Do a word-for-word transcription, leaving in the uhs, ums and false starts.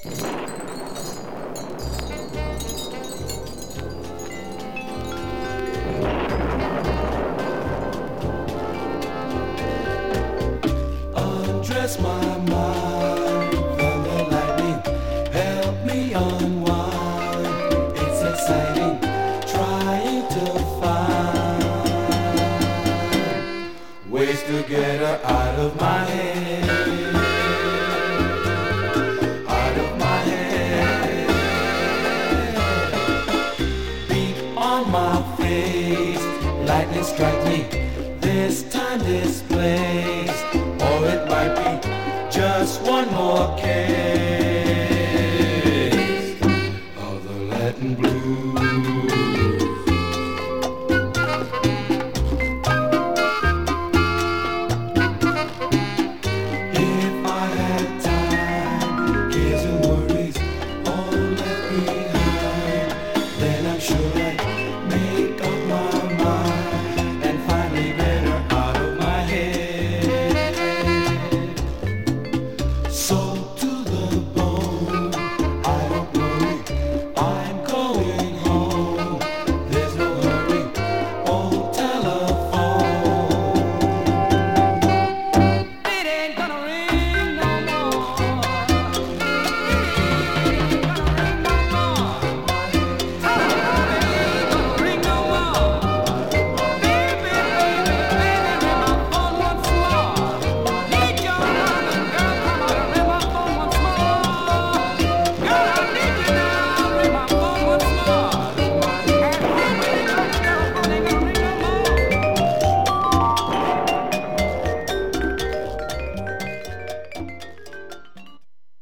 Undress my mind, thunder lightning, help me unwind. It's exciting, trying to find ways to get her out of my head, out of my head. Beat on my face, lightning strike me, this time, this place. Or it might be just one more case of the Latin blues.